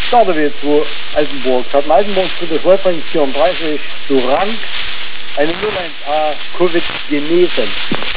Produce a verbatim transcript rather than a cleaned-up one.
Starten wir jetzt wo Altenburg. Stadt Altenburg, dritte Wolfgang vierunddreißig, zu Rang, eine null eins A, Covid genesen.